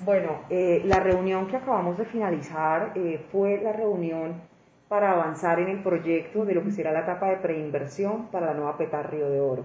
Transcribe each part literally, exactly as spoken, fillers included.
Bueno, eh, la reunión que acabamos de finalizar eh, fue la reunión para avanzar en el proyecto de lo que será la etapa de preinversión para la nueva PETAR Río de Oro.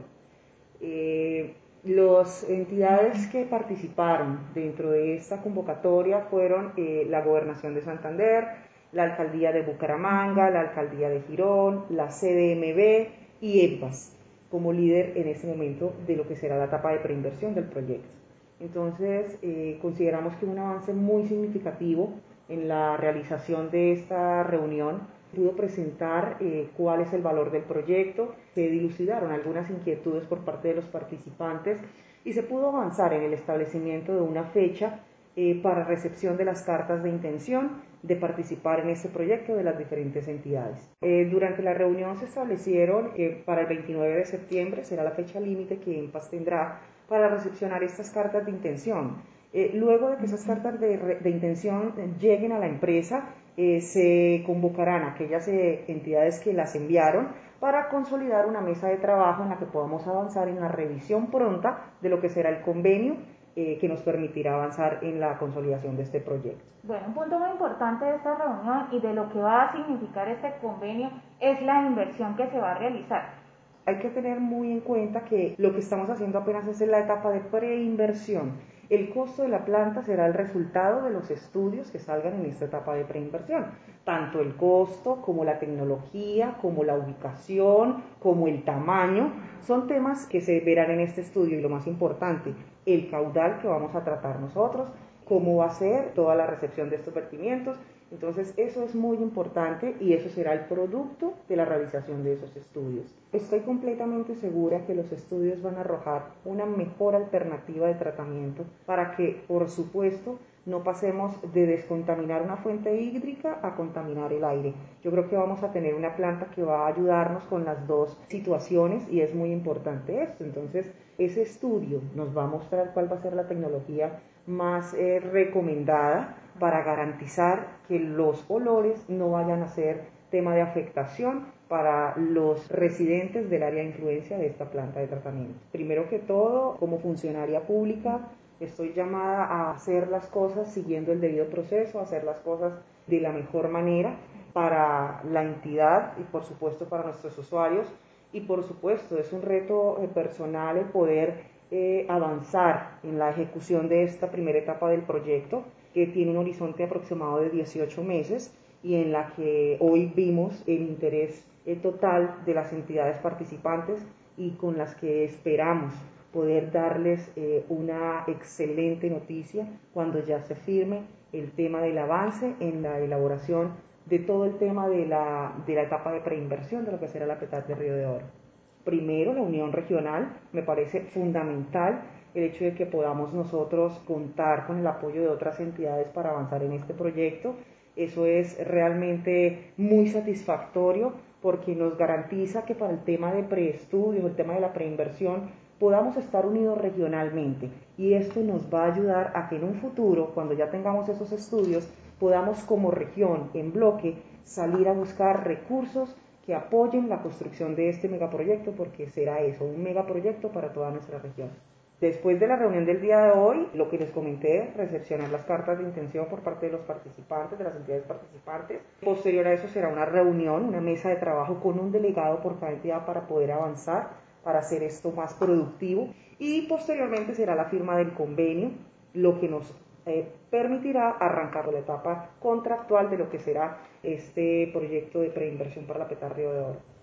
Eh, las entidades que participaron dentro de esta convocatoria fueron eh, la Gobernación de Santander, la Alcaldía de Bucaramanga, la Alcaldía de Girón, la C D M B y EPAS, como líder en este momento de lo que será la etapa de preinversión del proyecto. Entonces, eh, consideramos que un avance muy significativo en la realización de esta reunión pudo presentar eh, cuál es el valor del proyecto, se dilucidaron algunas inquietudes por parte de los participantes y se pudo avanzar en el establecimiento de una fecha eh, para recepción de las cartas de intención de participar en este proyecto de las diferentes entidades. Eh, durante la reunión se establecieron eh, para el veintinueve de septiembre, será la fecha límite que EMPAS tendrá para recepcionar estas cartas de intención. Eh, luego de que esas cartas de, de intención lleguen a la empresa, eh, se convocarán a aquellas eh, entidades que las enviaron para consolidar una mesa de trabajo en la que podamos avanzar en la revisión pronta de lo que será el convenio eh, que nos permitirá avanzar en la consolidación de este proyecto. Bueno, un punto muy importante de esta reunión y de lo que va a significar este convenio es la inversión que se va a realizar. Hay que tener muy en cuenta que lo que estamos haciendo apenas es en la etapa de preinversión. El costo de la planta será el resultado de los estudios que salgan en esta etapa de preinversión. Tanto el costo como la tecnología, como la ubicación, como el tamaño, son temas que se verán en este estudio y lo más importante, el caudal que vamos a tratar nosotros, cómo va a ser toda la recepción de estos vertimientos. Entonces eso es muy importante y eso será el producto de la realización de esos estudios. Estoy completamente segura que los estudios van a arrojar una mejor alternativa de tratamiento para que, por supuesto, no pasemos de descontaminar una fuente hídrica a contaminar el aire. Yo creo que vamos a tener una planta que va a ayudarnos con las dos situaciones y es muy importante esto. Entonces, ese estudio nos va a mostrar cuál va a ser la tecnología más eh, recomendada para garantizar que los olores no vayan a ser tema de afectación para los residentes del área de influencia de esta planta de tratamiento. Primero que todo, como funcionaria pública, estoy llamada a hacer las cosas siguiendo el debido proceso, a hacer las cosas de la mejor manera para la entidad y por supuesto para nuestros usuarios. Y por supuesto es un reto personal el poder eh, avanzar en la ejecución de esta primera etapa del proyecto, que tiene un horizonte aproximado de dieciocho meses y en la que hoy vimos el interés eh, total de las entidades participantes y con las que esperamos poder darles eh, una excelente noticia cuando ya se firme el tema del avance en la elaboración de todo el tema de la, de la etapa de preinversión de lo que será la PETAR de Río de Oro. Primero, la unión regional, me parece fundamental el hecho de que podamos nosotros contar con el apoyo de otras entidades para avanzar en este proyecto. Eso es realmente muy satisfactorio porque nos garantiza que para el tema de preestudios, el tema de la preinversión, podamos estar unidos regionalmente y esto nos va a ayudar a que en un futuro, cuando ya tengamos esos estudios, podamos como región, en bloque, salir a buscar recursos que apoyen la construcción de este megaproyecto, porque será eso, un megaproyecto para toda nuestra región. Después de la reunión del día de hoy, lo que les comenté, recepcionar las cartas de intención por parte de los participantes, de las entidades participantes. Posterior a eso será una reunión, una mesa de trabajo con un delegado por cada entidad para poder avanzar, para hacer esto más productivo. Y posteriormente será la firma del convenio, lo que nos eh, permitirá arrancar la etapa contractual de lo que será este proyecto de preinversión para la PETAR Río de Oro.